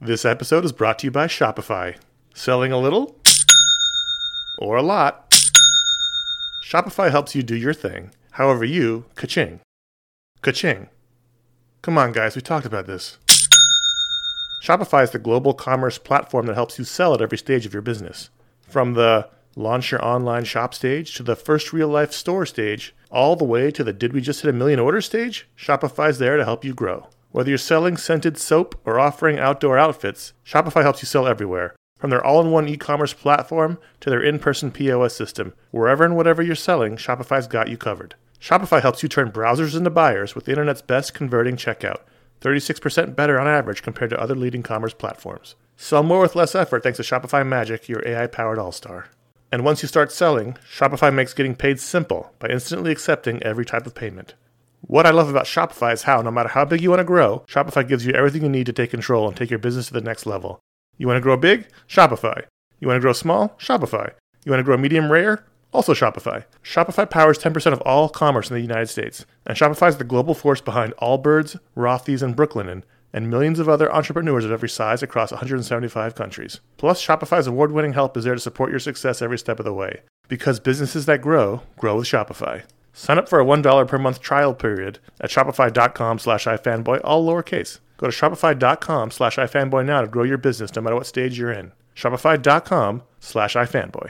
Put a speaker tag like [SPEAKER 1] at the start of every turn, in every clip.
[SPEAKER 1] This episode is brought to you by Shopify. Selling a little or a lot, Shopify helps you do your thing, however you ka-ching. Ka-ching. Come on, guys, we talked about this. Shopify is the global commerce platform that helps you sell at every stage of your business. From the launch your online shop stage to the first real-life store stage, all the way to the did we just hit 1 million orders stage, Shopify's there to help you grow. Whether you're selling scented soap or offering outdoor outfits, Shopify helps you sell everywhere. From their all-in-one e-commerce platform to their in-person POS system, wherever and whatever you're selling, Shopify's got you covered. Shopify helps you turn browsers into buyers with the internet's best converting checkout, 36% better on average compared to other leading commerce platforms. Sell more with less effort thanks to Shopify Magic, your AI-powered all-star. And once you start selling, Shopify makes getting paid simple by instantly accepting every type of payment. What I love about Shopify is how, no matter how big you want to grow, Shopify gives you everything you need to take control and take your business to the next level. You want to grow big? Shopify. You want to grow small? Shopify. You want to grow medium rare? Also Shopify. Shopify powers 10% of all commerce in the United States, and Shopify is the global force behind Allbirds, Rothy's, and Brooklinen, and millions of other entrepreneurs of every size across 175 countries. Plus, Shopify's award-winning help is there to support your success every step of the way. Because businesses that grow with Shopify. Sign up for a $1 per month trial period at shopify.com/ifanboy, all lowercase. Go to shopify.com/ifanboy now to grow your business no matter what stage you're in. Shopify.com/ifanboy.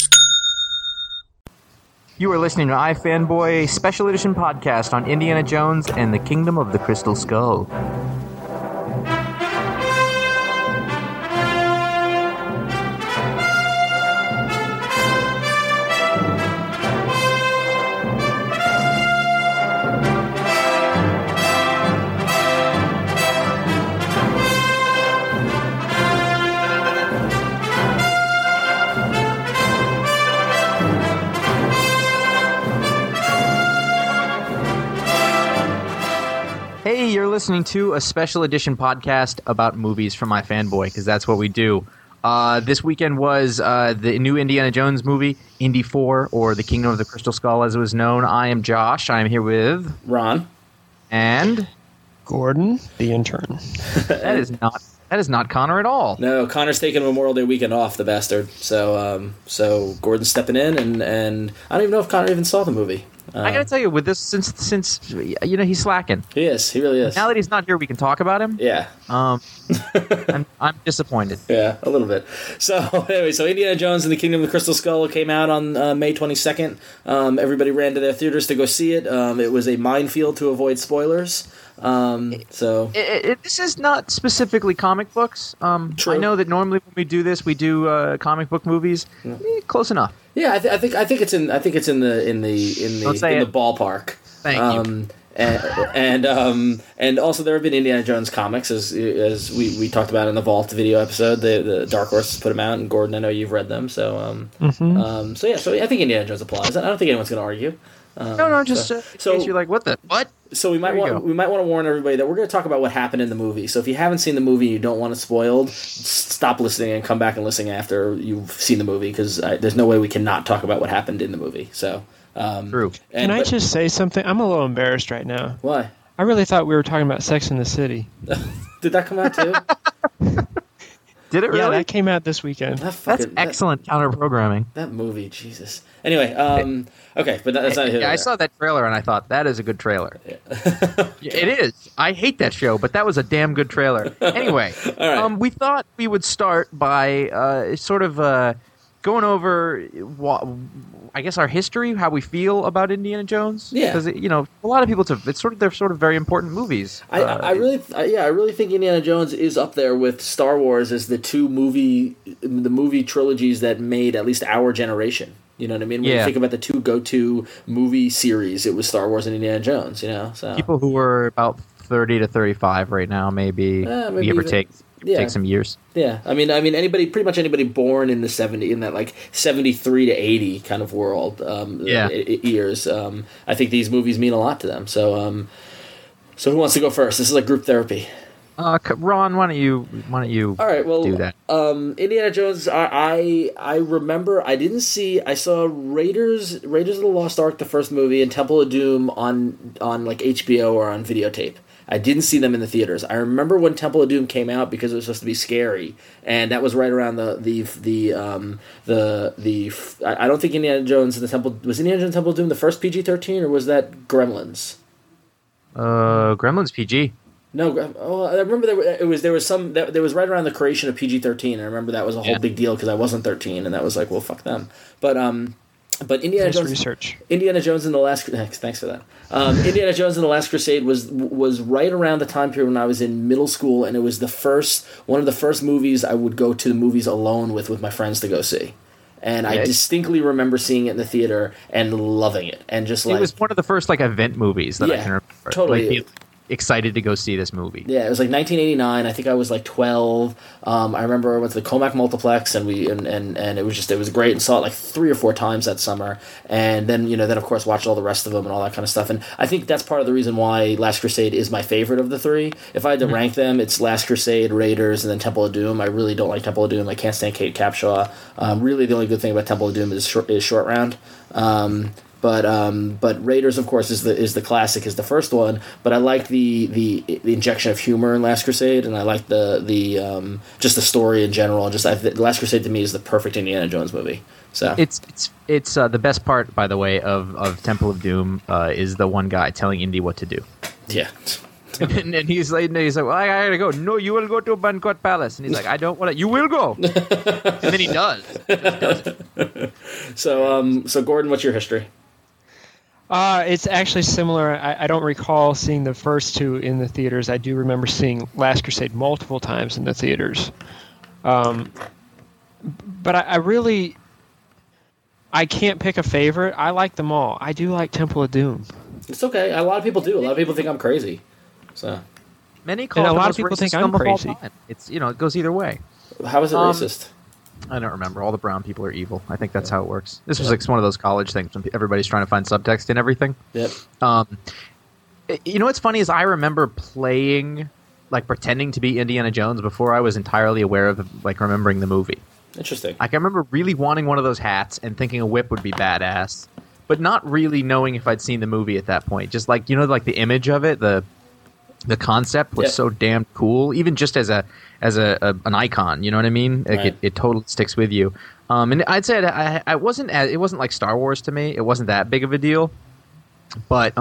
[SPEAKER 2] You are listening to iFanboy Special Edition podcast on Indiana Jones and the Kingdom of the Crystal Skull. Hey, you're listening to a special edition podcast about movies from iFanboy, because that's what we do. This weekend was the new Indiana Jones movie, Indy 4, or The Kingdom of the Crystal Skull as it was known. I am Josh. I am here with...
[SPEAKER 3] Ron.
[SPEAKER 2] And...
[SPEAKER 4] Gordon, the intern.
[SPEAKER 2] That is not Connor at all.
[SPEAKER 3] No, Connor's taking Memorial Day weekend off, the bastard. So Gordon's stepping in, and I don't even know if Connor even saw the movie.
[SPEAKER 2] I gotta tell you, with this, since he's slacking.
[SPEAKER 3] He is. He really is.
[SPEAKER 2] Now that he's not here, we can talk about him.
[SPEAKER 3] Yeah.
[SPEAKER 2] I'm disappointed.
[SPEAKER 3] Yeah, a little bit. So anyway, Indiana Jones and the Kingdom of the Crystal Skull came out on May 22nd. Everybody ran to their theaters to go see it. It was a minefield to avoid spoilers.
[SPEAKER 2] This is not specifically comic books.
[SPEAKER 3] True.
[SPEAKER 2] I know that normally when we do this, we do comic book movies.
[SPEAKER 3] Yeah.
[SPEAKER 2] Close enough.
[SPEAKER 3] Yeah, I think it's in the ballpark.
[SPEAKER 2] Thank you.
[SPEAKER 3] And also there have been Indiana Jones comics as we talked about in the Vault video episode. The Dark Horse put them out, and Gordon, I know you've read them. So I think Indiana Jones applies. I don't think anyone's going to argue.
[SPEAKER 2] You're like, what?
[SPEAKER 3] So we might want to warn everybody that we're going to talk about what happened in the movie. So if you haven't seen the movie and you don't want it spoiled, stop listening and come back and listen after you've seen the movie, because there's no way we can not talk about what happened in the movie. So
[SPEAKER 2] true.
[SPEAKER 4] Can I just say something? I'm a little embarrassed right now.
[SPEAKER 3] Why?
[SPEAKER 4] I really thought we were talking about Sex in the City.
[SPEAKER 3] Did that come out too?
[SPEAKER 2] Did it really?
[SPEAKER 4] Yeah, that came out this weekend.
[SPEAKER 2] That's excellent counter-programming.
[SPEAKER 3] That movie, Jesus. Anyway, okay, but that's not here.
[SPEAKER 2] Yeah, I saw that trailer and I thought, that is a good trailer. Yeah. It is. I hate that show, but that was a damn good trailer. Anyway,
[SPEAKER 3] all right.
[SPEAKER 2] We thought we would start by going over, I guess, our history, how we feel about Indiana Jones.
[SPEAKER 3] Yeah,
[SPEAKER 2] because a lot of people, they're sort of very important movies.
[SPEAKER 3] I really think Indiana Jones is up there with Star Wars as the movie trilogies that made at least our generation. You know what I mean? When you think about the two go-to movie series, it was Star Wars and Indiana Jones. So
[SPEAKER 2] people who are about 30 to 35 right now, maybe give or take. Take some years.
[SPEAKER 3] Yeah, I mean, pretty much anybody born in the 70s, in that like 73 to 80 kind of world, years. I think these movies mean a lot to them. So who wants to go first? This is like group therapy.
[SPEAKER 2] Ron, why don't you
[SPEAKER 3] All right, well,
[SPEAKER 2] do that?
[SPEAKER 3] Indiana Jones, I remember I saw Raiders of the Lost Ark, the first movie, and Temple of Doom on like HBO or on videotape. I didn't see them in the theaters. I remember when Temple of Doom came out because it was supposed to be scary, and that was right around I don't think Indiana Jones and the Temple was Indiana Jones and Temple of Doom the first PG-13, or was that Gremlins?
[SPEAKER 2] Gremlins PG.
[SPEAKER 3] No, I remember there was right around the creation of PG-13. I remember that was a whole big deal because I wasn't 13, and that was like, well, fuck them. But Indiana Jones
[SPEAKER 4] research.
[SPEAKER 3] Indiana Jones and the Last thanks for that. Indiana Jones and the Last Crusade was right around the time period when I was in middle school, and it was one of the first movies I would go to the movies alone with my friends to go see. And I distinctly remember seeing it in the theater and loving it, and just like
[SPEAKER 2] it was one of the first like event movies that I can remember.
[SPEAKER 3] Totally.
[SPEAKER 2] Like, excited to go see this movie.
[SPEAKER 3] Yeah, it was like 1989. I think I was like 12. I remember I went to the Comac Multiplex, and it was great, and saw it like 3 or 4 times that summer. And then then of course watched all the rest of them and all that kind of stuff. And I think that's part of the reason why Last Crusade is my favorite of the 3. If I had to rank them, it's Last Crusade, Raiders, and then Temple of Doom. I really don't like Temple of Doom. I can't stand Kate Capshaw. Really, the only good thing about Temple of Doom is short round. But Raiders, of course, is the classic, is the first one. But I like the injection of humor in Last Crusade, and I like the just the story in general. Last Crusade to me is the perfect Indiana Jones movie. So
[SPEAKER 2] it's the best part, by the way, of Temple of Doom is the one guy telling Indy what to do.
[SPEAKER 3] Yeah.
[SPEAKER 2] and he's like, well, I gotta go. No, you will go to a Banquet Palace. And he's like, I don't want to. You will go. And then he does.
[SPEAKER 3] So Gordon, what's your history?
[SPEAKER 4] It's actually similar. I don't recall seeing the first 2 in the theaters. I do remember seeing Last Crusade multiple times in the theaters. But I can't pick a favorite. I like them all. I do like Temple of Doom.
[SPEAKER 3] It's okay. A lot of people do. A lot of people think I'm crazy. So
[SPEAKER 2] many call
[SPEAKER 4] and
[SPEAKER 2] it
[SPEAKER 4] a
[SPEAKER 2] the
[SPEAKER 4] lot
[SPEAKER 2] most
[SPEAKER 4] of people think
[SPEAKER 2] racist
[SPEAKER 4] I'm
[SPEAKER 2] film of all
[SPEAKER 4] crazy.
[SPEAKER 2] time. It's it goes either way.
[SPEAKER 3] How is it racist?
[SPEAKER 2] I don't remember. All the brown people are evil. I think that's how it works. This was like one of those college things when everybody's trying to find subtext in everything.
[SPEAKER 3] Yep.
[SPEAKER 2] What's funny is I remember playing, like pretending to be Indiana Jones before I was entirely aware of like remembering the movie.
[SPEAKER 3] Interesting.
[SPEAKER 2] Like I remember really wanting one of those hats and thinking a whip would be badass, but not really knowing if I'd seen the movie at that point. Just like like the image of it, the concept was so damn cool, even just as an icon. You know what I mean? Like
[SPEAKER 3] right.
[SPEAKER 2] it totally sticks with you. And I'd say it wasn't like Star Wars to me. It wasn't that big of a deal, but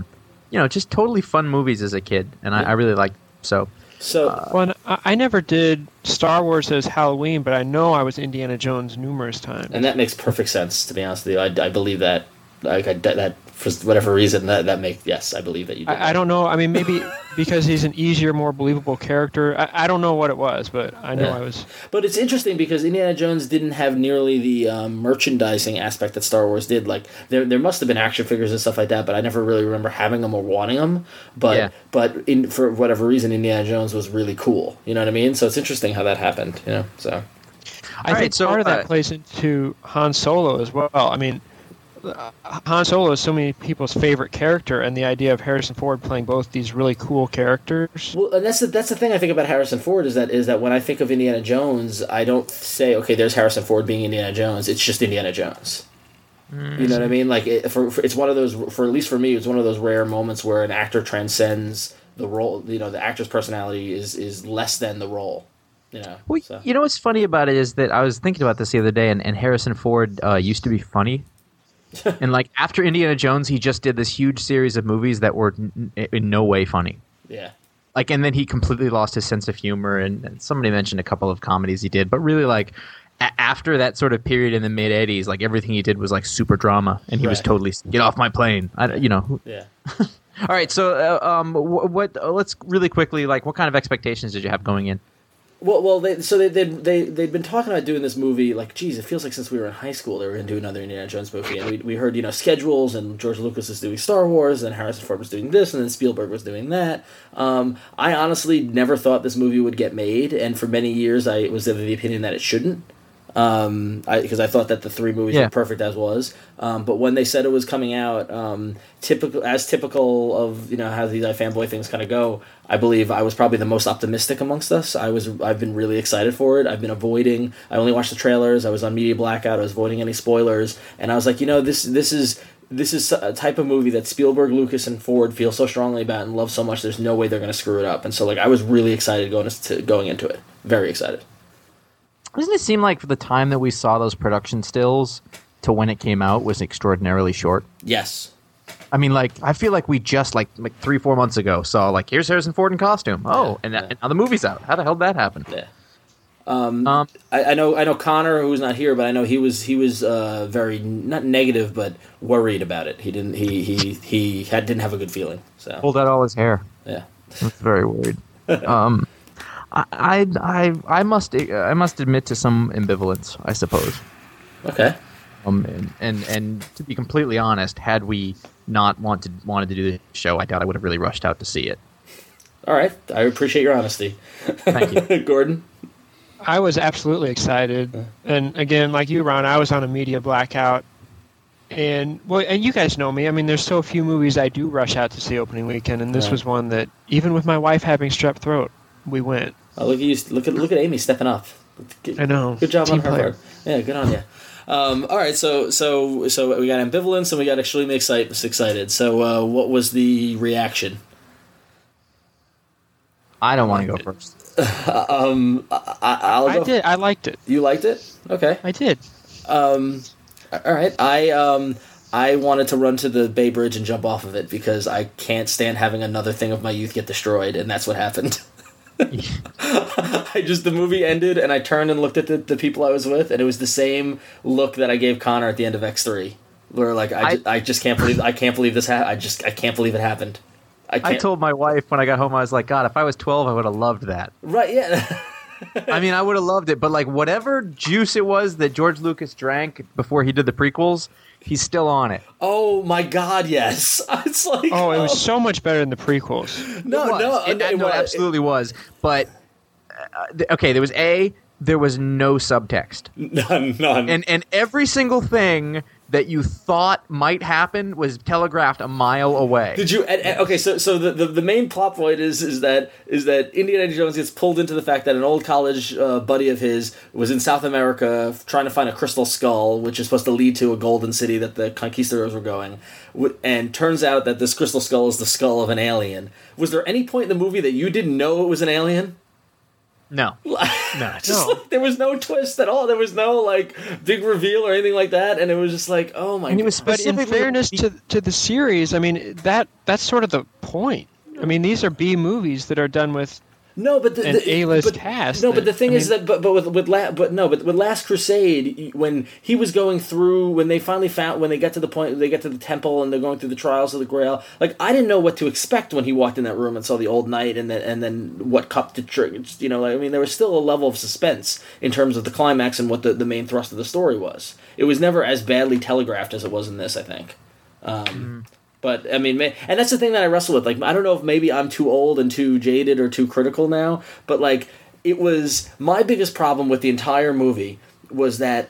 [SPEAKER 2] just totally fun movies as a kid, and I really liked so.
[SPEAKER 4] Well, I never did Star Wars as Halloween, but I know I was Indiana Jones numerous times,
[SPEAKER 3] and that makes perfect sense. To be honest with you, I believe that. That for whatever reason that makes I believe that you did.
[SPEAKER 4] I don't know. I mean, maybe because he's an easier, more believable character. I don't know what it was, but I know I was.
[SPEAKER 3] But it's interesting because Indiana Jones didn't have nearly the merchandising aspect that Star Wars did. Like there must have been action figures and stuff like that, but I never really remember having them or wanting them. But for whatever reason, Indiana Jones was really cool. You know what I mean? So it's interesting how that happened. So
[SPEAKER 4] I think part of that plays into Han Solo as well. I mean, Han Solo is so many people's favorite character, and the idea of Harrison Ford playing both these really cool characters.
[SPEAKER 3] Well, and that's the thing I think about Harrison Ford is that when I think of Indiana Jones, I don't say, okay, there's Harrison Ford being Indiana Jones. It's just Indiana Jones. You know what I mean? Like it's one of those, for at least for me, it's one of those rare moments where an actor transcends the role. The actor's personality is less than the role.
[SPEAKER 2] Well, what's funny about it is that I was thinking about this the other day, and Harrison Ford used to be funny. And like after Indiana Jones, he just did this huge series of movies that were in no way funny.
[SPEAKER 3] Yeah.
[SPEAKER 2] Like, and then he completely lost his sense of humor. And somebody mentioned a couple of comedies he did, but really like after that sort of period in the mid '80s, like everything he did was like super drama, and he was totally get off my plane.
[SPEAKER 3] Yeah.
[SPEAKER 2] All right. So, let's really quickly what kind of expectations did you have going in?
[SPEAKER 3] Well, they'd been talking about doing this movie. Like, geez, it feels like since we were in high school, they were going to do another Indiana Jones movie, and we heard schedules, and George Lucas is doing Star Wars, and Harrison Ford was doing this, and then Spielberg was doing that. I honestly never thought this movie would get made, and for many years I was of the opinion that it shouldn't. Because I thought that the 3 movies were perfect as was. But when they said it was coming out, typical of how these fanboy things kind of go, I believe I was probably the most optimistic amongst us. I've been really excited for it. I've been avoiding. I only watched the trailers. I was on media blackout. I was avoiding any spoilers, and I was like, this is this is a type of movie that Spielberg, Lucas, and Ford feel so strongly about and love so much. There's no way they're going to screw it up. And so, like, I was really excited going into it. Very excited.
[SPEAKER 2] Doesn't it seem like the time that we saw those production stills to when it came out was extraordinarily short?
[SPEAKER 3] Yes.
[SPEAKER 2] I mean, like, I feel like we just, like 3-4 months ago saw, like, here's Harrison Ford in costume. Oh, and now the movie's out. How the hell did that happen?
[SPEAKER 3] Yeah. I know Connor, who's not here, but I know he was very, not negative, but worried about it. He didn't didn't have a good feeling. So
[SPEAKER 2] pulled out all his hair.
[SPEAKER 3] Yeah,
[SPEAKER 2] I was very worried. I must admit to some ambivalence, I suppose.
[SPEAKER 3] Okay.
[SPEAKER 2] And to be completely honest, had we not wanted to do the show, I doubt I would have really rushed out to see it.
[SPEAKER 3] All right, I appreciate your honesty.
[SPEAKER 2] Thank you,
[SPEAKER 3] Gordon.
[SPEAKER 4] I was absolutely excited, and again, like you, Ron, I was on a media blackout, and you guys know me. I mean, there's so few movies I do rush out to see opening weekend, and this was one that, even with my wife having strep throat, we went.
[SPEAKER 3] Oh, look at you! Look at Amy stepping up.
[SPEAKER 4] I know.
[SPEAKER 3] Good job
[SPEAKER 4] Team
[SPEAKER 3] on her part. Yeah, good on you. All right, so we got ambivalence and we got extremely excited. So, what was the reaction?
[SPEAKER 2] I don't want to go first.
[SPEAKER 3] I
[SPEAKER 4] did. I liked it.
[SPEAKER 3] You liked it? Okay.
[SPEAKER 4] I did.
[SPEAKER 3] All right. I wanted to run to the Bay Bridge and jump off of it because I can't stand having another thing of my youth get destroyed, and that's what happened. The movie ended, and I turned and looked at the people I was with, and it was the same look that I gave Connor at the end of X3, where like I just can't believe this I can't believe it happened.
[SPEAKER 2] I told my wife when I got home, I was like, God, if I was 12, I would have loved that.
[SPEAKER 3] Right? Yeah.
[SPEAKER 2] I mean, I would have loved it, but like whatever juice it was that George Lucas drank before he did the prequels, he's still on it.
[SPEAKER 3] Oh my God, yes! It's like
[SPEAKER 4] it was so much better than the prequels.
[SPEAKER 2] It absolutely was. But okay, there was no subtext,
[SPEAKER 3] none,
[SPEAKER 2] and every single thing that you thought might happen was telegraphed a mile away.
[SPEAKER 3] Did you? Okay, so the main plot point is that Indiana Jones gets pulled into the fact that an old college buddy of his was in South America trying to find a crystal skull, which is supposed to lead to a golden city that the conquistadors were going, and turns out that this crystal skull is the skull of an alien. Was there any point in the movie that you didn't know it was an alien?
[SPEAKER 2] No.
[SPEAKER 3] Like, there was no twist at all. There was no like big reveal or anything like that, and it was just like, oh my God.
[SPEAKER 4] But in fairness to the series, I mean that's sort of the point. I mean, these are B movies that are done with an A-list cast.
[SPEAKER 3] No, but the thing is that with Last Crusade, when he was going through, when they finally found, when they get to the point, they get to the temple and they're going through the trials of the Grail. Like, I didn't know what to expect when he walked in that room and saw the old knight and then what cup to trigger. You know, like, I mean, there was still a level of suspense in terms of the climax and what the main thrust of the story was. It was never as badly telegraphed as it was in this, I think. But, I mean, and that's the thing that I wrestle with. Like, I don't know if maybe I'm too old and too jaded or too critical now, but, like, it was my biggest problem with the entire movie was that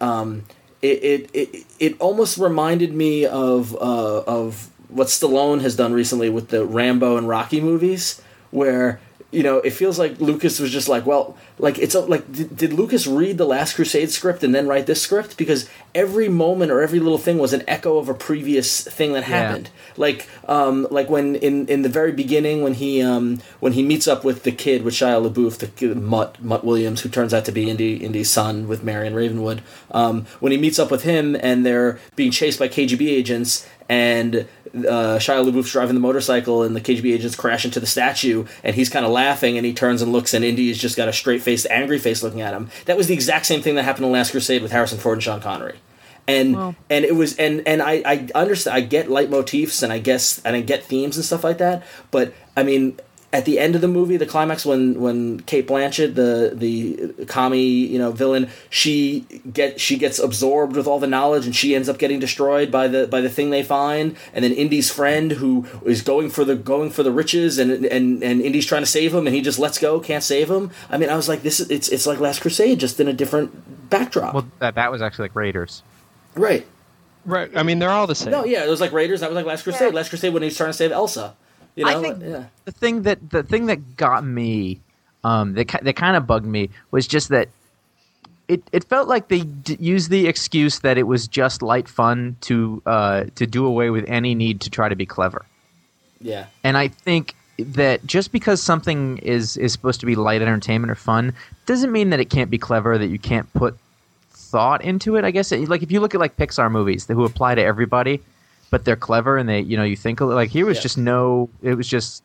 [SPEAKER 3] it almost reminded me of what Stallone has done recently with the Rambo and Rocky movies, where, you know, it feels like Lucas was just like, well, like, it's like, did Lucas read the Last Crusade script and then write this script? Because every moment or every little thing was an echo of a previous thing that happened. Yeah. Like when in the very beginning when he meets up with the kid, with Shia LaBeouf, the kid, Mutt Williams, who turns out to be Indy's son with Marion Ravenwood. When he meets up with him and they're being chased by KGB agents, and Shia LaBeouf's driving the motorcycle and the KGB agents crash into the statue, and he's kind of laughing, and he turns and looks, and Indy's just got a straight-faced, angry face looking at him. That was the exact same thing that happened in Last Crusade with Harrison Ford and Sean Connery. And it was and I understand, I get leitmotifs and I get themes and stuff like that, but I mean, at the end of the movie, the climax, when Cate Blanchett, the commie, you know, villain, she gets absorbed with all the knowledge and she ends up getting destroyed by the thing they find, and then Indy's friend, who is going for the riches, and Indy's trying to save him and he just lets go, can't save him. I mean, I was like, it's like Last Crusade, just in a different backdrop.
[SPEAKER 2] Well, that was actually like Raiders.
[SPEAKER 3] Right.
[SPEAKER 4] I mean, they're all the same.
[SPEAKER 3] No, yeah, it was like Raiders. That was like Last Crusade. Yeah. Last Crusade when he was trying to save Elsa. You know?
[SPEAKER 2] I think the thing that got me, that kind of bugged me, was just that it felt like they used the excuse that it was just light fun to do away with any need to try to be clever.
[SPEAKER 3] Yeah.
[SPEAKER 2] And I think that just because something is supposed to be light entertainment or fun doesn't mean that it can't be clever, that you can't put thought into it. I guess like if you look at like Pixar movies who apply to everybody, but they're clever and they, you think like here was just it was just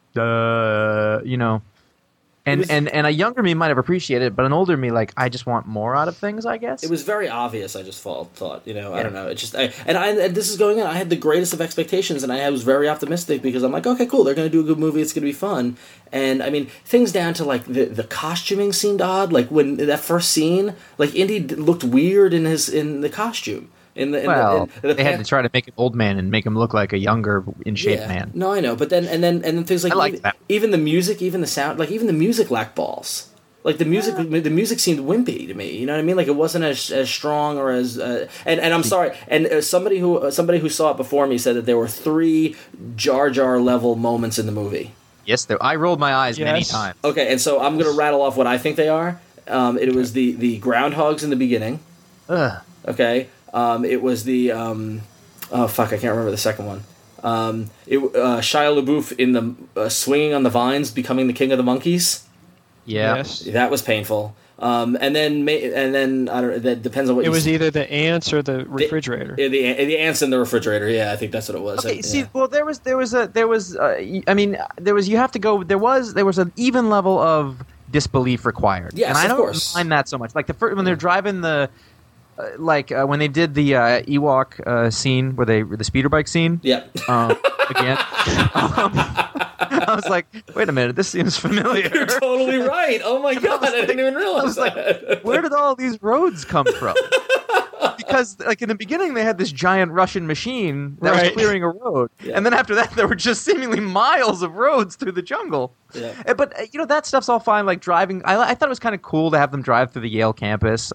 [SPEAKER 2] And a younger me might have appreciated it, but an older me, like, I just want more out of things, I guess.
[SPEAKER 3] It was very obvious, I just thought, I don't know. It just, and this is going in, I had the greatest of expectations, and I was very optimistic, because I'm like, okay, cool, they're going to do a good movie, it's going to be fun. And, I mean, things down to, like, the costuming seemed odd. Like, when that first scene, like, Indy looked weird in the costume.
[SPEAKER 2] They had to try to make an old man and make him look like a younger, in shape man.
[SPEAKER 3] No, I know, but then things like,
[SPEAKER 2] I like that.
[SPEAKER 3] Even the music, even the sound, like even the music lacked balls. Like the music seemed wimpy to me. You know what I mean? Like it wasn't as strong or as. And I'm sorry. And somebody who saw it before me said that there were 3 Jar Jar level moments in the movie.
[SPEAKER 2] Yes, I rolled my eyes many times.
[SPEAKER 3] Okay, and so I'm going to rattle off what I think they are. It was the groundhogs in the beginning.
[SPEAKER 2] Ugh.
[SPEAKER 3] Okay. It was the I can't remember the second one. Shia LaBeouf in the swinging on the vines, becoming the king of the monkeys.
[SPEAKER 2] Yeah,
[SPEAKER 4] yes.
[SPEAKER 3] That was painful. And then I don't know. That depends on what.
[SPEAKER 4] It was either the ants or the refrigerator.
[SPEAKER 3] The ants in the refrigerator. Yeah, I think that's what it was.
[SPEAKER 2] Okay, well, there was. You have to go. There was an even level of disbelief required.
[SPEAKER 3] Yes,
[SPEAKER 2] and I
[SPEAKER 3] of
[SPEAKER 2] don't
[SPEAKER 3] course.
[SPEAKER 2] mind that so much. Like the first when they're driving the. When they did the Ewok scene, the speeder bike scene.
[SPEAKER 3] Yeah.
[SPEAKER 2] Again. I was like, wait a minute, this seems familiar.
[SPEAKER 3] You're totally right. Oh my god, I didn't even realize that.
[SPEAKER 2] Like, where did all these roads come from? Because like in the beginning they had this giant Russian machine that was clearing a road, and then after that there were just seemingly miles of roads through the jungle.
[SPEAKER 3] Yeah.
[SPEAKER 2] But that stuff's all fine. Like driving, I thought it was kind of cool to have them drive through the Yale campus.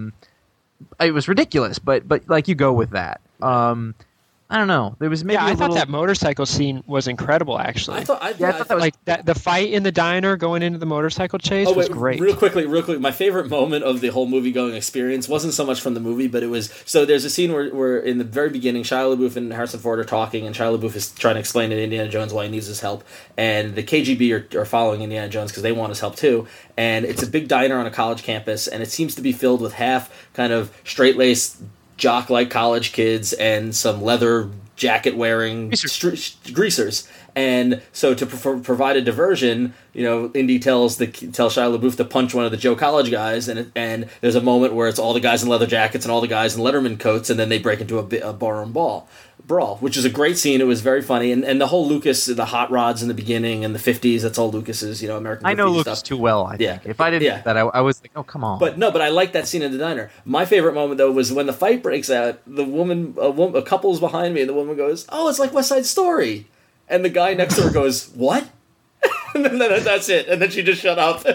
[SPEAKER 2] It was ridiculous, but like you go with that. I don't know. There was maybe
[SPEAKER 4] I thought that motorcycle scene was incredible. Actually,
[SPEAKER 3] I thought that was
[SPEAKER 4] like the fight in the diner going into the motorcycle chase was great.
[SPEAKER 3] Real quickly, my favorite moment of the whole movie going experience wasn't so much from the movie, but it was there's a scene where in the very beginning Shia LaBeouf and Harrison Ford are talking, and Shia LaBeouf is trying to explain to Indiana Jones why he needs his help, and the KGB are following Indiana Jones because they want his help too, and it's a big diner on a college campus, and it seems to be filled with half kind of straight-laced jock-like college kids and some leather jacket-wearing greasers. And so to provide a diversion, Indy tells Shia LaBeouf to punch one of the Joe College guys, and there's a moment where it's all the guys in leather jackets and all the guys in Letterman coats, and then they break into a barroom brawl, which is a great scene. It was very funny, and the whole Lucas, the hot rods in the beginning and the 50s, that's all Lucas's, American.
[SPEAKER 2] I know Lucas
[SPEAKER 3] stuff.
[SPEAKER 2] too well. I think if I didn't get that, I was like, oh come on.
[SPEAKER 3] But I like that scene in the diner. My favorite moment though was when the fight breaks out. A couple's behind me, and the woman goes, "Oh, it's like West Side Story," and the guy next to her goes, "What?" And then that's it. And then she just shut up.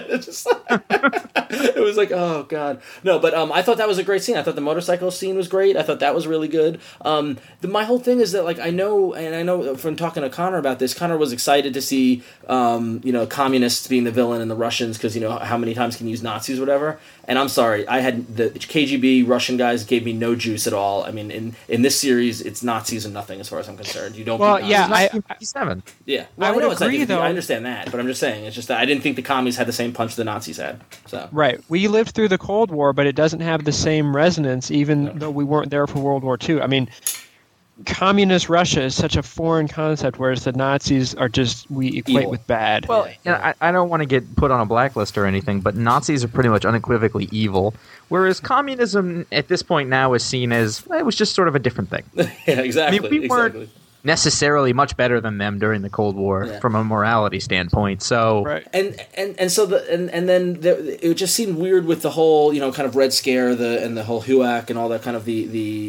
[SPEAKER 3] It was like, oh god, no. But I thought that was a great scene. I thought the motorcycle scene was great. I thought that was really good. My whole thing is that like I know from talking to Connor about this. Connor was excited to see communists being the villain and the Russians because how many times can you use Nazis or whatever. And I'm sorry, I had the KGB Russian guys gave me no juice at all. I mean, in this series, it's Nazis and nothing as far as I'm concerned. You don't.
[SPEAKER 4] Well,
[SPEAKER 3] beat
[SPEAKER 4] yeah,
[SPEAKER 3] Nazis.
[SPEAKER 2] 1957.
[SPEAKER 3] Yeah,
[SPEAKER 4] I would agree though.
[SPEAKER 3] I understand that, but I'm just saying it's just that I didn't think the commies had the same punch the Nazis had. So
[SPEAKER 4] right, we lived through the Cold War, but it doesn't have the same resonance, even though we weren't there for World War II. I mean, communist Russia is such a foreign concept, whereas the Nazis are just we equate
[SPEAKER 3] evil
[SPEAKER 4] with bad.
[SPEAKER 2] Well, I don't want to get put on a blacklist or anything, but Nazis are pretty much unequivocally evil, whereas communism at this point now is seen as it was just sort of a different thing.
[SPEAKER 3] Yeah, exactly.
[SPEAKER 2] I mean, we weren't necessarily much better than them during the Cold War from a morality standpoint. So
[SPEAKER 4] right.
[SPEAKER 3] And then it just seemed weird with the whole kind of Red Scare and the whole HUAC and all that kind of the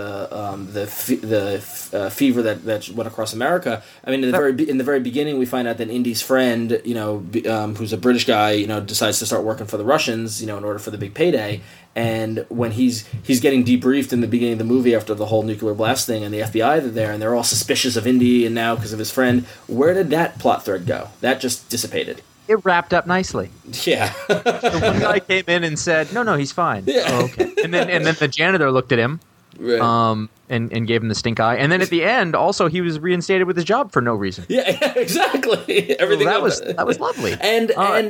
[SPEAKER 3] fever that went across America. I mean, in the very beginning, we find out that Indy's friend, who's a British guy, decides to start working for the Russians, in order for the big payday. And when he's getting debriefed in the beginning of the movie after the whole nuclear blast thing, and the FBI are there, and they're all suspicious of Indy, and now because of his friend, where did that plot thread go? That just dissipated.
[SPEAKER 2] it wrapped up nicely.
[SPEAKER 3] Yeah.
[SPEAKER 2] The one guy came in and said, "No, he's fine."
[SPEAKER 3] Yeah.
[SPEAKER 2] Oh, okay. And then the janitor looked at him,
[SPEAKER 3] Right.
[SPEAKER 2] and gave him the stink eye. And then at the end, also he was reinstated with his job for no reason.
[SPEAKER 3] Yeah, exactly. Everything
[SPEAKER 2] that was lovely.
[SPEAKER 3] And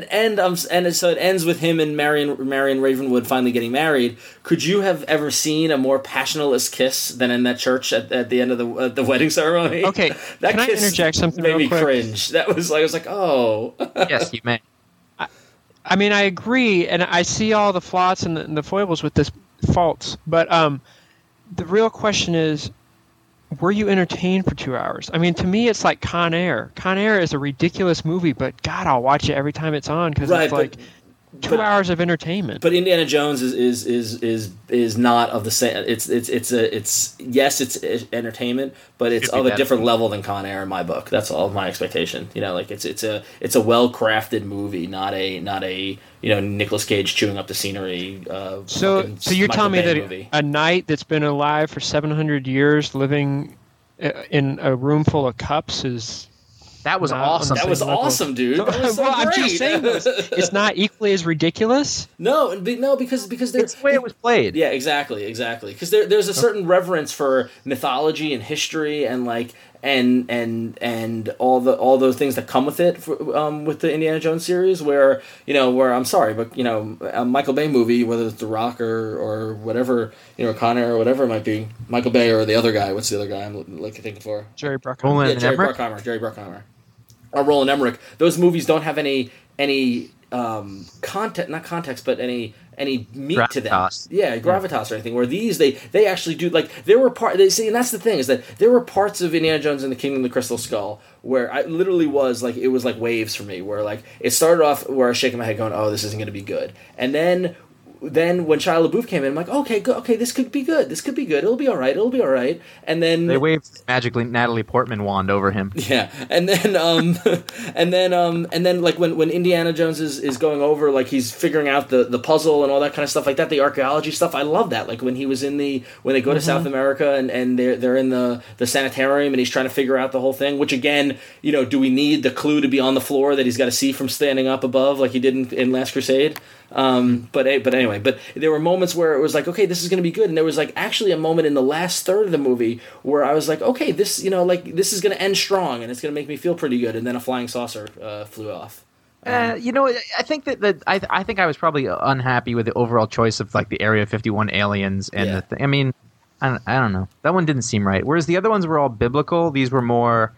[SPEAKER 3] so it ends with him and Marion Ravenwood finally getting married. Could you have ever seen a more passionless kiss than in that church at the end of the wedding ceremony?
[SPEAKER 4] Okay,
[SPEAKER 3] that
[SPEAKER 4] can I
[SPEAKER 3] kiss
[SPEAKER 4] interject something
[SPEAKER 3] made
[SPEAKER 4] real
[SPEAKER 3] me
[SPEAKER 4] quick?
[SPEAKER 3] cringe. That was like I was like, oh.
[SPEAKER 2] Yes, you may.
[SPEAKER 4] I mean, I agree, and I see all the flaws and the foibles with this faults, but the real question is, were you entertained for 2 hours? I mean, to me, it's like Con Air. Con Air is a ridiculous movie, but God, I'll watch it every time it's on because it's like 2 hours of entertainment.
[SPEAKER 3] But Indiana Jones is not of the same. It's entertainment, but it's of a different level than Con Air in my book. That's all my expectation. You know, like it's a well crafted movie, not a Nicolas Cage chewing up the scenery.
[SPEAKER 4] So you're telling me that
[SPEAKER 3] movie.
[SPEAKER 4] A knight that's been alive for 700 years, living in a room full of cups is.
[SPEAKER 2] That was awesome.
[SPEAKER 3] That was awesome, dude. That was so
[SPEAKER 4] well,
[SPEAKER 3] great.
[SPEAKER 4] I'm just saying it's not equally as ridiculous.
[SPEAKER 3] No, because
[SPEAKER 2] It's the way it was played.
[SPEAKER 3] Yeah, exactly. Because there's a certain reverence for mythology and history and like and all those things that come with it with the Indiana Jones series. Where I'm sorry, but a Michael Bay movie, whether it's The Rock or whatever, Con Air or whatever it might be, Michael Bay or the other guy. What's the other guy I'm thinking for?
[SPEAKER 4] Jerry Bruckheimer.
[SPEAKER 3] Jerry Bruckheimer. Or Roland Emmerich. Those movies don't have any context, not context, but any meat to them. Yeah, gravitas or anything. Where these they actually do, like, there were and that's the thing, is that there were parts of Indiana Jones and the Kingdom of the Crystal Skull where I literally was like, it was like waves for me, where like it started off where I was shaking my head going, oh, this isn't going to be good, and then when Shia LaBeouf came in, I'm like, okay, this could be good. It'll be all right. And then
[SPEAKER 2] they waved magically Natalie Portman wand over him.
[SPEAKER 3] Yeah, and then and then like when Indiana Jones is going over, like he's figuring out the puzzle and all that kind of stuff like that, the archaeology stuff. I love that. Like when they go to South America and they're in the sanitarium and he's trying to figure out the whole thing. Which again, do we need the clue to be on the floor that he's got to see from standing up above like he did in Last Crusade? But anyway, but there were moments where it was like, okay, this is going to be good, and there was like actually a moment in the last third of the movie where I was like, okay, this this is going to end strong and it's going to make me feel pretty good, and then a flying saucer flew off.
[SPEAKER 2] I think that I think I was probably unhappy with the overall choice of like the Area 51 aliens and I mean, I don't know, that one didn't seem right. Whereas the other ones were all biblical. These were more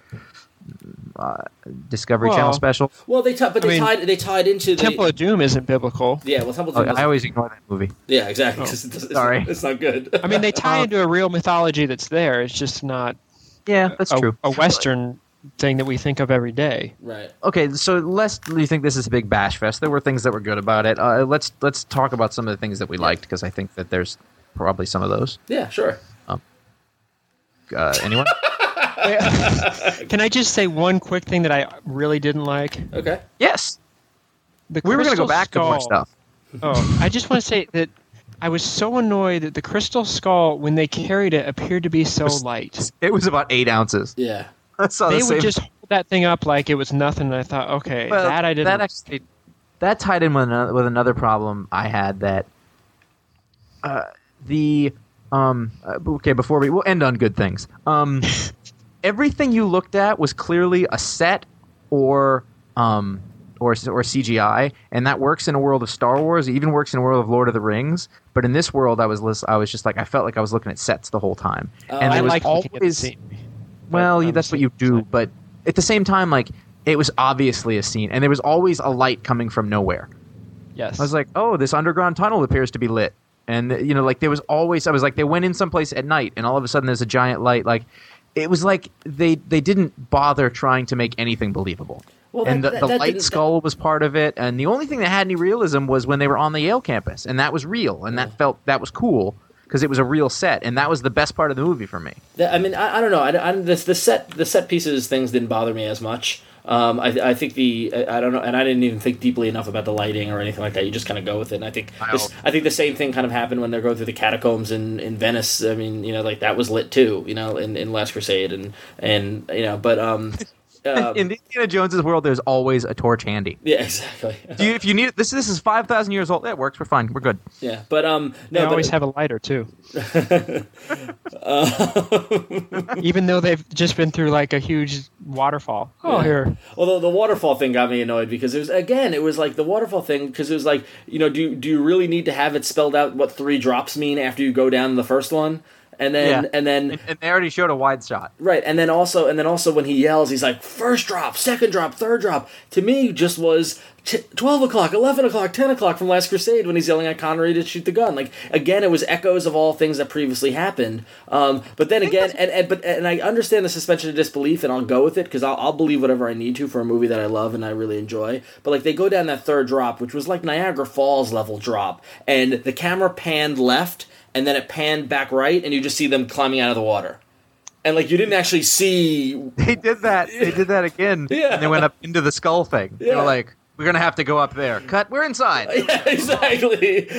[SPEAKER 2] Discovery Channel special.
[SPEAKER 3] Well, they tied into the
[SPEAKER 4] Temple of Doom isn't biblical.
[SPEAKER 3] Yeah, well, Temple of Doom.
[SPEAKER 2] I always ignore that movie.
[SPEAKER 3] Yeah, exactly.
[SPEAKER 2] Sorry,
[SPEAKER 3] it's not good.
[SPEAKER 4] I mean, they tie into a real mythology that's there. It's just not.
[SPEAKER 2] Yeah, that's true.
[SPEAKER 4] A Western thing that we think of every day.
[SPEAKER 3] Right.
[SPEAKER 2] Okay, so lest you think this is a big bash fest, there were things that were good about it. Let's talk about some of the things that we liked, because I think that there's probably some of those.
[SPEAKER 3] Yeah, sure.
[SPEAKER 2] Anyone?
[SPEAKER 4] Can I just say one quick thing that I really didn't like?
[SPEAKER 3] Okay.
[SPEAKER 2] Yes.
[SPEAKER 4] We
[SPEAKER 2] were going to go back to more stuff.
[SPEAKER 4] Oh, I just want to say that I was so annoyed that the crystal skull, when they carried it, appeared to be so light.
[SPEAKER 2] It was about 8 ounces.
[SPEAKER 3] Yeah.
[SPEAKER 4] They would just hold that thing up like it was nothing, and I thought, okay,
[SPEAKER 2] well,
[SPEAKER 4] that I didn't...
[SPEAKER 2] That tied in with another problem I had, that okay, before we'll end on good things. Everything you looked at was clearly a set or CGI, and that works in a world of Star Wars. It even works in a world of Lord of the Rings. But in this world, I was just like, I felt like I was looking at sets the whole time.
[SPEAKER 4] And I like looking at the scene.
[SPEAKER 2] Well, that's what you do, but at the same time, like, it was obviously a scene, and there was always a light coming from nowhere.
[SPEAKER 4] Yes.
[SPEAKER 2] I was like, oh, this underground tunnel appears to be lit. And, like, there was always, I was like, they went in someplace at night, and all of a sudden there's a giant light. Like, it was like they didn't bother trying to make anything believable. Well, the light skull was part of it, and the only thing that had any realism was when they were on the Yale campus, and that was real, and that was cool because it was a real set, and that was the best part of the movie for me.
[SPEAKER 3] I mean, I don't know. The set pieces things didn't bother me as much. I think I don't know, and I didn't even think deeply enough about the lighting or anything like that. You just kind of go with it. And I think the same thing kind of happened when they're going through the catacombs in Venice. I mean, like that was lit too, in Last Crusade, and but
[SPEAKER 2] in Indiana Jones's world, there's always a torch handy.
[SPEAKER 3] Yeah, exactly.
[SPEAKER 2] If you need it, this is 5,000 years old. That works. We're fine. We're good.
[SPEAKER 3] Yeah, but no,
[SPEAKER 4] they always have a lighter too. Even though they've just been through like a huge waterfall. Oh, here.
[SPEAKER 3] Although the waterfall thing got me annoyed because it was like the waterfall thing because it was like, do you really need to have it spelled out what 3 drops mean after you go down the first one? And then
[SPEAKER 2] they already showed a wide shot.
[SPEAKER 3] Right, and then also when he yells, he's like, first drop, second drop, third drop. To me, just was 12 o'clock, 11 o'clock, 10 o'clock from Last Crusade when he's yelling at Connery to shoot the gun. Like, again, it was echoes of all things that previously happened. But then again, and I understand the suspension of disbelief, and I'll go with it, because I'll believe whatever I need to for a movie that I love and I really enjoy. But, like, they go down that third drop, which was like Niagara Falls level drop, and the camera panned left, and then it panned back right, and you just see them climbing out of the water. And, like, you didn't actually see...
[SPEAKER 2] They did that. They did that again.
[SPEAKER 3] Yeah.
[SPEAKER 2] And they went up into the skull thing.
[SPEAKER 3] Yeah.
[SPEAKER 2] They were like, we're going to have to go up there. Cut, we're inside.
[SPEAKER 3] Yeah, exactly.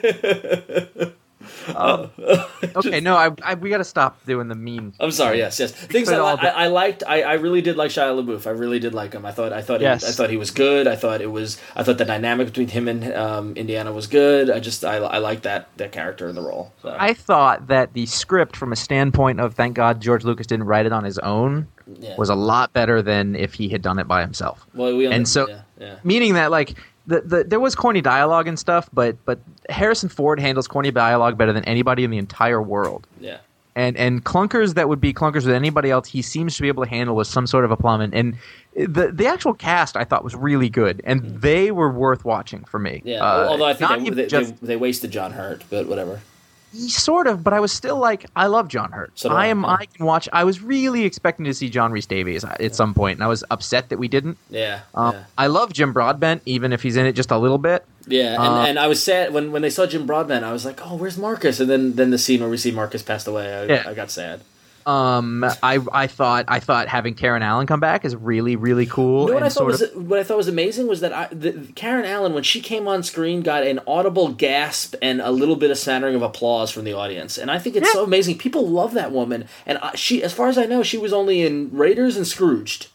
[SPEAKER 2] Okay, no, we got to stop doing the mean.
[SPEAKER 3] I'm sorry. Yes. Things that I liked. I really did like Shia LaBeouf. I really did like him. I thought he was good. I thought the dynamic between him and Indiana was good. I liked that character in the role. So.
[SPEAKER 2] I thought that the script, from a standpoint of thank God George Lucas didn't write it on his own, was a lot better than if he had done it by himself.
[SPEAKER 3] Well,
[SPEAKER 2] meaning that like. There was corny dialogue and stuff, but Harrison Ford handles corny dialogue better than anybody in the entire world.
[SPEAKER 3] Yeah.
[SPEAKER 2] And clunkers that would be clunkers with anybody else, he seems to be able to handle with some sort of aplomb. And the actual cast, I thought, was really good, and they were worth watching for me.
[SPEAKER 3] Yeah, although I think they wasted John Hurt, but whatever.
[SPEAKER 2] Sort of, but I was still like, I love John Hurt.
[SPEAKER 3] So
[SPEAKER 2] I can watch. I was really expecting to see John Rhys Davies at some point, and I was upset that we didn't.
[SPEAKER 3] Yeah.
[SPEAKER 2] I love Jim Broadbent, even if he's in it just a little bit.
[SPEAKER 3] Yeah, and I was sad when they saw Jim Broadbent. I was like, oh, where's Marcus? And then the scene where we see Marcus passed away, I got sad.
[SPEAKER 2] I thought having Karen Allen come back is really, really cool.
[SPEAKER 3] What I thought was amazing was that Karen Allen, when she came on screen, got an audible gasp and a little bit of smattering of applause from the audience, and I think it's so amazing. People love that woman, and she, as far as I know, she was only in Raiders and Scrooged.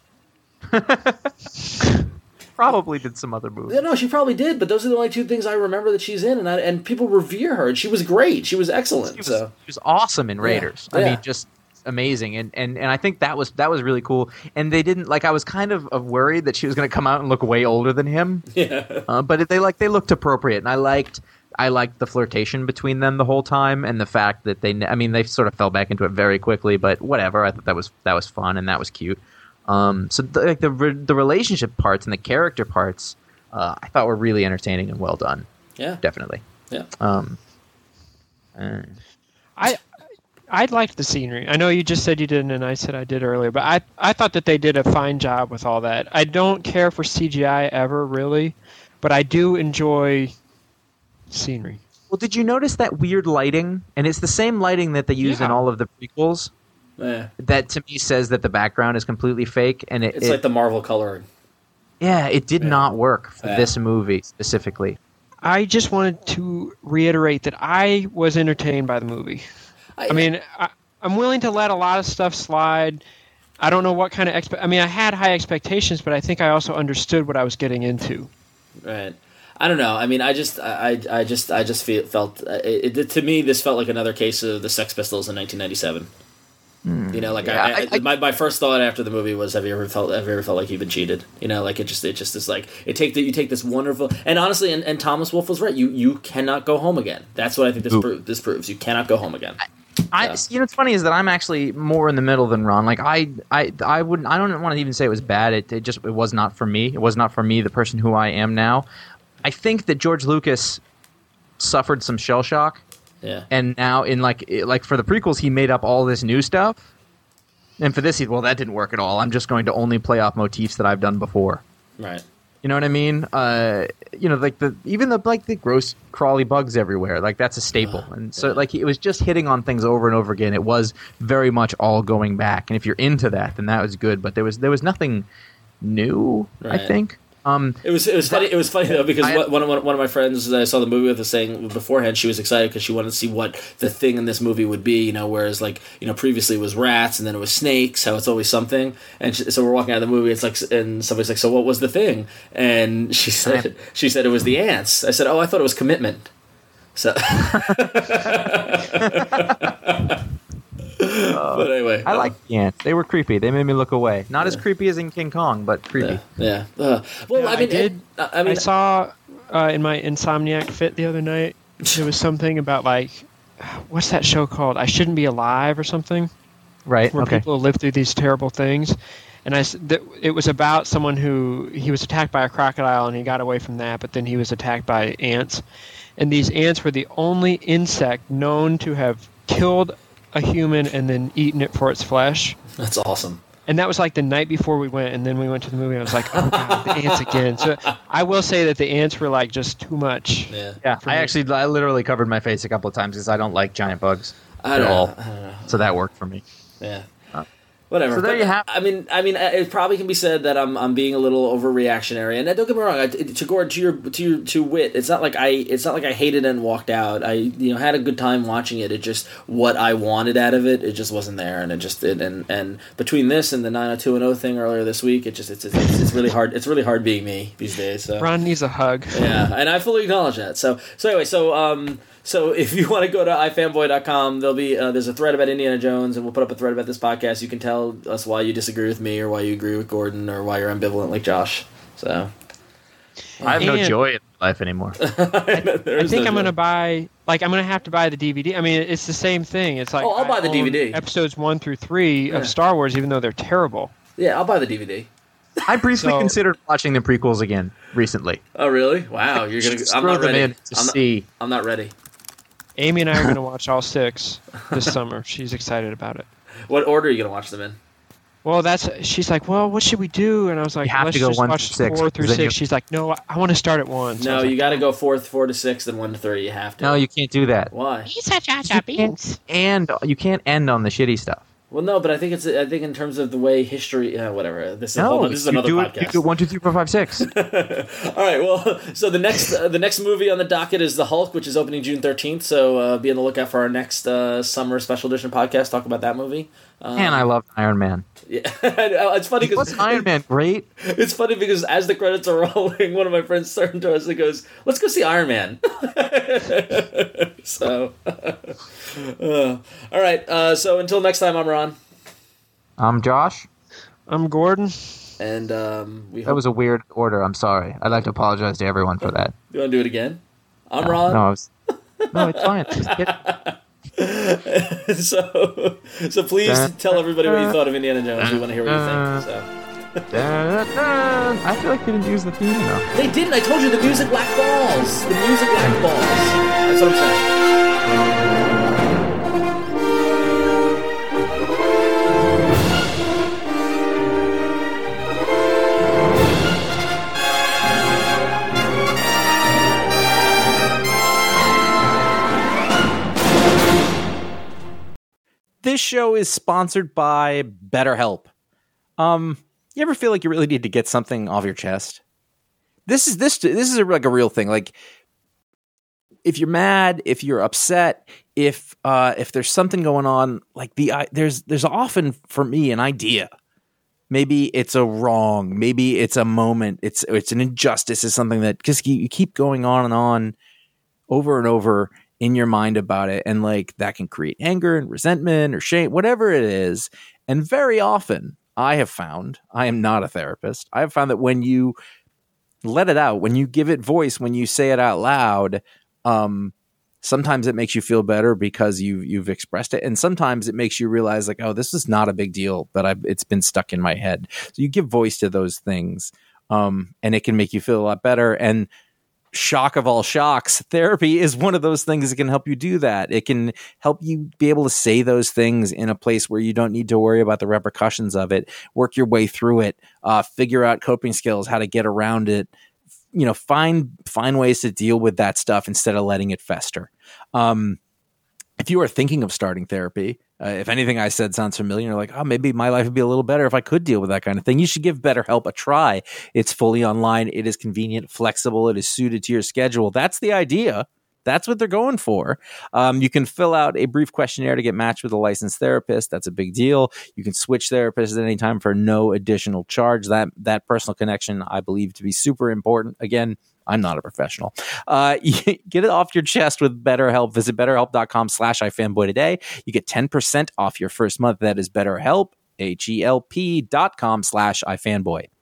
[SPEAKER 2] Probably did some other movies.
[SPEAKER 3] No, she probably did, but those are the only 2 things I remember that she's in, and people revere her, and she was great. She was excellent. She
[SPEAKER 2] was awesome in Raiders.
[SPEAKER 3] Yeah.
[SPEAKER 2] I mean, just amazing, and I think that was really cool. And they didn't I was kind of worried that she was going to come out and look way older than him.
[SPEAKER 3] Yeah,
[SPEAKER 2] but they looked appropriate, and I liked the flirtation between them the whole time, and the fact that they sort of fell back into it very quickly, but whatever. I thought that was fun and that was cute. So the relationship parts and the character parts, I thought were really entertaining and well done.
[SPEAKER 3] Yeah,
[SPEAKER 2] definitely.
[SPEAKER 3] Yeah.
[SPEAKER 4] I liked the scenery. I know you just said you didn't, and I said I did earlier, but I thought that they did a fine job with all that. I don't care for CGI ever, really, but I do enjoy scenery.
[SPEAKER 2] Well, did you notice that weird lighting? And it's the same lighting that they use in all of the prequels.
[SPEAKER 3] Yeah.
[SPEAKER 2] That to me says that the background is completely fake, and
[SPEAKER 3] it's like the Marvel coloring. Yeah,
[SPEAKER 2] it did not work for this movie specifically.
[SPEAKER 4] I just wanted to reiterate that I was entertained by the movie. I'm willing to let a lot of stuff slide. I don't know what kind of I had high expectations, but I think I also understood what I was getting into.
[SPEAKER 3] Right. I don't know. I mean, I just felt to me this felt like another case of the Sex Pistols in 1997. You know, like my first thought after the movie was, have you ever felt like you've been cheated? You know, like it just is like you take this wonderful, and honestly, and Thomas Wolfe was right. You cannot go home again. That's what I think this proves. You cannot go home again.
[SPEAKER 2] What's funny is that I'm actually more in the middle than Ron. Like I don't want to even say it was bad. It was not for me. It was not for me, the person who I am now. I think that George Lucas suffered some shell shock.
[SPEAKER 3] Yeah.
[SPEAKER 2] And now in like for the prequels, he made up all this new stuff. And for this, that didn't work at all. I'm just going to only play off motifs that I've done before.
[SPEAKER 3] Right.
[SPEAKER 2] You know what I mean? Like the gross crawly bugs everywhere. Like that's a staple. And so like it was just hitting on things over and over again. It was very much all going back. And if you're into that, then that was good. But there was nothing new, right. I think.
[SPEAKER 3] It was funny. It was funny though because one of my friends that I saw the movie with was saying beforehand she was excited because she wanted to see what the thing in this movie would be. Whereas previously it was rats and then it was snakes. How it's always something. And so we're walking out of the movie. It's like, and somebody's like, "So what was the thing?" And she said it was the ants. I said, "Oh, I thought it was commitment." So. But anyway,
[SPEAKER 2] I like the ants. They were creepy. They made me look away. Not as creepy as in King Kong, but creepy.
[SPEAKER 3] Yeah. I
[SPEAKER 4] saw in my Insomniac fit the other night. There was something about what's that show called? I Shouldn't Be Alive or something.
[SPEAKER 2] Right.
[SPEAKER 4] Where people live through these terrible things. And it was about someone who he was attacked by a crocodile and he got away from that, but then he was attacked by ants. And these ants were the only insect known to have killed a human and then eaten it for its flesh.
[SPEAKER 3] That's awesome.
[SPEAKER 4] And that was the night before we went, and then we went to the movie, and I was like, oh, God, the ants again. So I will say that the ants were, just too much.
[SPEAKER 2] Yeah, I literally covered my face a couple of times because I don't like giant bugs at all.
[SPEAKER 3] I don't know.
[SPEAKER 2] So that worked for me.
[SPEAKER 3] Yeah. Whatever.
[SPEAKER 2] So there you have.
[SPEAKER 3] I mean, it probably can be said that I'm being a little overreactionary, and don't get me wrong. To Gordon, to Wit, it's not like I hated it and walked out. I had a good time watching it. It just what I wanted out of it, it just wasn't there, and and between this and the 90210 thing earlier this week, it's really hard. It's really hard being me these days. So.
[SPEAKER 4] Ron needs a hug.
[SPEAKER 3] Yeah, and I fully acknowledge that. So anyway, So if you want to go to ifanboy.com, there's a thread about Indiana Jones, and we'll put up a thread about this podcast. You can tell us why you disagree with me, or why you agree with Gordon, or why you're ambivalent like Josh. So
[SPEAKER 2] I have no joy in life anymore.
[SPEAKER 4] I think I'm going to buy. I'm going to have to buy the DVD. I mean, it's the same thing. It's like
[SPEAKER 3] I'll buy the DVD.
[SPEAKER 4] Episodes 1 through 3 of Star Wars, even though they're terrible.
[SPEAKER 3] Yeah, I'll buy the DVD.
[SPEAKER 2] I briefly considered watching the prequels again recently.
[SPEAKER 3] Oh, really? Wow, you're gonna. I'm not ready.
[SPEAKER 2] See.
[SPEAKER 3] I'm not ready.
[SPEAKER 4] Amy and I are going to watch all 6 this summer. She's excited about it.
[SPEAKER 3] What order are you going to watch them in?
[SPEAKER 4] Well, she's like, well, what should we do? And I was like, let's just watch 4 through 6. She's like, no, I want to start at 1. So
[SPEAKER 3] no, you got to go 4 to 6, then 1 to 3. You have to.
[SPEAKER 2] No, you can't do that.
[SPEAKER 3] Why?
[SPEAKER 4] He's such a beans.
[SPEAKER 2] And you can't end on the shitty stuff.
[SPEAKER 3] Well, no, but I think in terms of the way history, whatever. This is another podcast.
[SPEAKER 2] You do 1, 2, 3, 4, 5, 6.
[SPEAKER 3] All right. Well, so the next movie on the docket is The Hulk, which is opening June 13th. So be on the lookout for our next summer special edition podcast. Talk about that movie.
[SPEAKER 2] And I love Iron Man.
[SPEAKER 3] Yeah, it's funny because
[SPEAKER 2] what's Iron Man great?
[SPEAKER 3] It's funny because as the credits are rolling, one of my friends turned to us and goes, "Let's go see Iron Man." So, all right. So until next time, I'm Ron.
[SPEAKER 2] I'm Josh.
[SPEAKER 4] I'm Gordon.
[SPEAKER 3] And
[SPEAKER 2] that was a weird order. I'm sorry. I'd like to apologize to everyone for that.
[SPEAKER 3] You want to do it again? I'm Ron.
[SPEAKER 2] No, it's fine.
[SPEAKER 3] So please tell everybody what you thought of Indiana Jones. We want to hear what you think. So.
[SPEAKER 2] I feel like they didn't use the theme enough.
[SPEAKER 3] They didn't. I told you the music lacked balls. The music lacked balls. That's what I'm saying.
[SPEAKER 5] This show is sponsored by BetterHelp. You ever feel like you really need to get something off your chest? This is like a real thing. Like, if you're mad, if you're upset, if there's something going on, like there's often for me an idea. Maybe it's a wrong. Maybe it's a moment. It's an injustice. It's something that just you keep going on and on, over and over in your mind about it, and like that can create anger and resentment or shame, whatever it is. And very often, I have found, I am not a therapist, I have found that when you let it out, when you give it voice, when you say it out loud, sometimes it makes you feel better because you've expressed it, and sometimes it makes you realize like, oh, this is not a big deal, but it's been stuck in my head. So you give voice to those things, and it can make you feel a lot better. And shock of all shocks, therapy is one of those things that can help you do that. It can help you be able to say those things in a place where you don't need to worry about the repercussions of it, work your way through it, figure out coping skills, how to get around it, find ways to deal with that stuff instead of letting it fester. If you are thinking of starting therapy, If anything I said sounds familiar, you're like, oh, maybe my life would be a little better if I could deal with that kind of thing. You should give BetterHelp a try. It's fully online. It is convenient, flexible. It is suited to your schedule. That's the idea. That's what they're going for. You can fill out a brief questionnaire to get matched with a licensed therapist. That's a big deal. You can switch therapists at any time for no additional charge. That personal connection, I believe, to be super important. Again, I'm not a professional. Get it off your chest with BetterHelp. Visit BetterHelp.com/iFanboy today. You get 10% off your first month. That is BetterHelp, HELP.com/iFanboy.